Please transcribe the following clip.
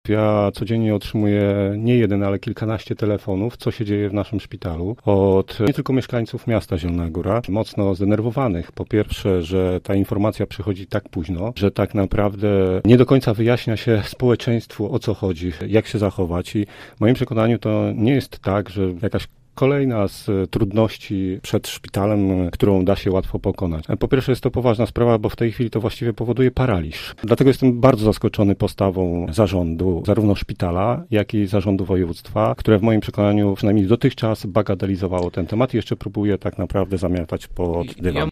Ja codziennie otrzymuję nie jeden, ale kilkanaście telefonów, co się dzieje w naszym szpitalu. Od nie tylko mieszkańców miasta Zielona Góra, mocno zdenerwowanych. Po pierwsze, że ta informacja przychodzi tak późno, że tak naprawdę nie do końca wyjaśnia się społeczeństwu, o co chodzi, jak się zachować. I w moim przekonaniu to nie jest tak, że jakaś kolejna z trudności przed szpitalem, którą da się łatwo pokonać. Po pierwsze jest to poważna sprawa, bo w tej chwili to właściwie powoduje paraliż. Dlatego jestem bardzo zaskoczony postawą zarządu, zarówno szpitala, jak i zarządu województwa, które w moim przekonaniu przynajmniej dotychczas bagatelizowało ten temat i jeszcze próbuje tak naprawdę zamiatać pod dywan.